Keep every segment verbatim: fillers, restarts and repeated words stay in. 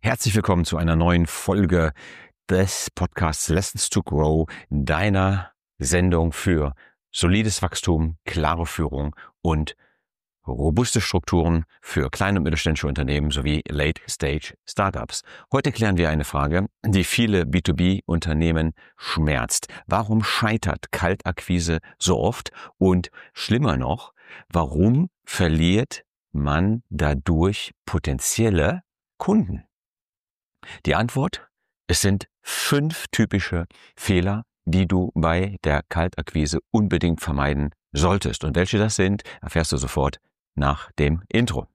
Herzlich willkommen zu einer neuen Folge des Podcasts Lessons to Grow, deiner Sendung für solides Wachstum, klare Führung und robuste Strukturen für kleine und mittelständische Unternehmen sowie Late-Stage-Startups. Heute klären wir eine Frage, die viele B zwei B-Unternehmen schmerzt. Warum scheitert Kaltakquise so oft? Und schlimmer noch, warum verliert man dadurch potenzielle Kunden? Die Antwort: Es sind fünf typische Fehler, die du bei der Kaltakquise unbedingt vermeiden solltest. Und welche das sind, erfährst du sofort nach dem Intro.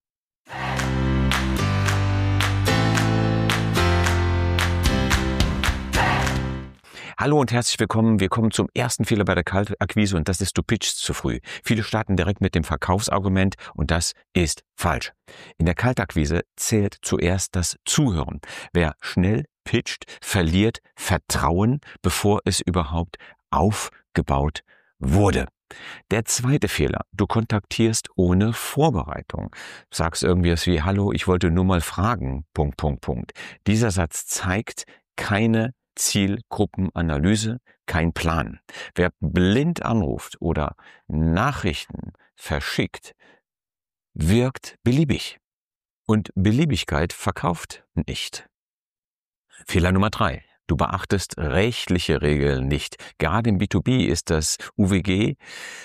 Hallo und herzlich willkommen. Wir kommen zum ersten Fehler bei der Kaltakquise und das ist, du pitchst zu früh. Viele starten direkt mit dem Verkaufsargument und das ist falsch. In der Kaltakquise zählt zuerst das Zuhören. Wer schnell pitcht, verliert Vertrauen, bevor es überhaupt aufgebaut wurde. Der zweite Fehler: Du kontaktierst ohne Vorbereitung. Sagst irgendwie was wie, hallo, ich wollte nur mal fragen, Punkt, Punkt, Punkt. Dieser Satz zeigt keine Zielgruppenanalyse, kein Plan. Wer blind anruft oder Nachrichten verschickt, wirkt beliebig. Und Beliebigkeit verkauft nicht. Fehler Nummer drei. Du beachtest rechtliche Regeln nicht. Gerade im B zwei B ist das U W G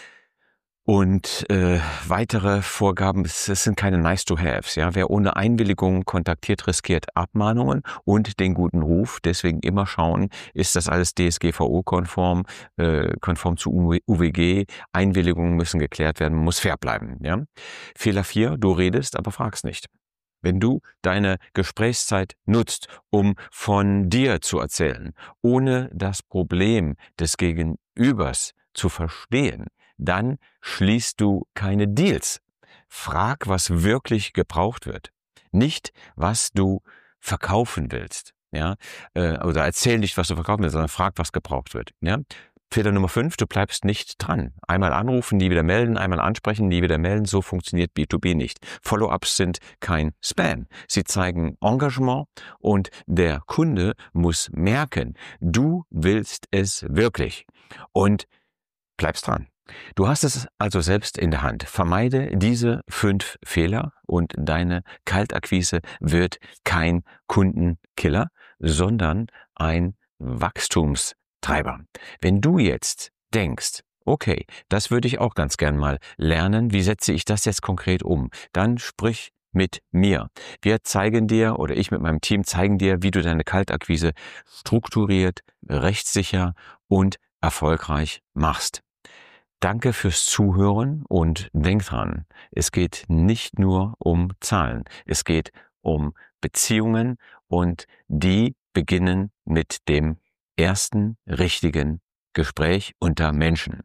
und äh, weitere Vorgaben, es sind keine Nice-to-Haves. Ja? Wer ohne Einwilligung kontaktiert, riskiert Abmahnungen und den guten Ruf. Deswegen immer schauen, ist das alles D S G V O-konform, äh, konform zu U W G. Einwilligungen müssen geklärt werden, muss fair bleiben. Ja? Fehler vier, du redest, aber fragst nicht. Wenn du deine Gesprächszeit nutzt, um von dir zu erzählen, ohne das Problem des Gegenübers zu verstehen, dann schließt du keine Deals. Frag, was wirklich gebraucht wird, nicht was du verkaufen willst. Ja, oder erzähl nicht, was du verkaufen willst, sondern frag, was gebraucht wird. Ja. Fehler Nummer fünf, du bleibst nicht dran. Einmal anrufen, nie wieder melden, einmal ansprechen, nie wieder melden. So funktioniert B zwei B nicht. Follow-ups sind kein Spam. Sie zeigen Engagement und der Kunde muss merken, du willst es wirklich und bleibst dran. Du hast es also selbst in der Hand. Vermeide diese fünf Fehler und deine Kaltakquise wird kein Kundenkiller, sondern ein Wachstumstreiber. Wenn du jetzt denkst, okay, das würde ich auch ganz gern mal lernen, wie setze ich das jetzt konkret um? Dann sprich mit mir. Wir zeigen dir, oder ich mit meinem Team zeigen dir, wie du deine Kaltakquise strukturiert, rechtssicher und erfolgreich machst. Danke fürs Zuhören und denk dran, es geht nicht nur um Zahlen, es geht um Beziehungen und die beginnen mit dem ersten richtigen Gespräch unter Menschen.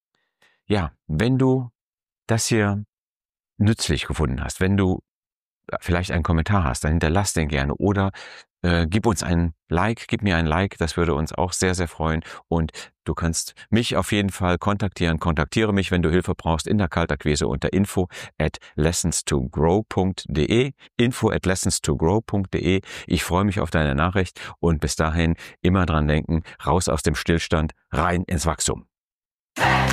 Ja, wenn du das hier nützlich gefunden hast, wenn du vielleicht einen Kommentar hast, dann hinterlass den gerne oder äh, gib uns ein Like, gib mir ein Like, das würde uns auch sehr, sehr freuen und du kannst mich auf jeden Fall kontaktieren, kontaktiere mich, wenn du Hilfe brauchst in der Kaltakquise unter info at lessons to grow punkt de, info at lessons to grow punkt de. Ich freue mich auf deine Nachricht und bis dahin immer dran denken, raus aus dem Stillstand, rein ins Wachstum.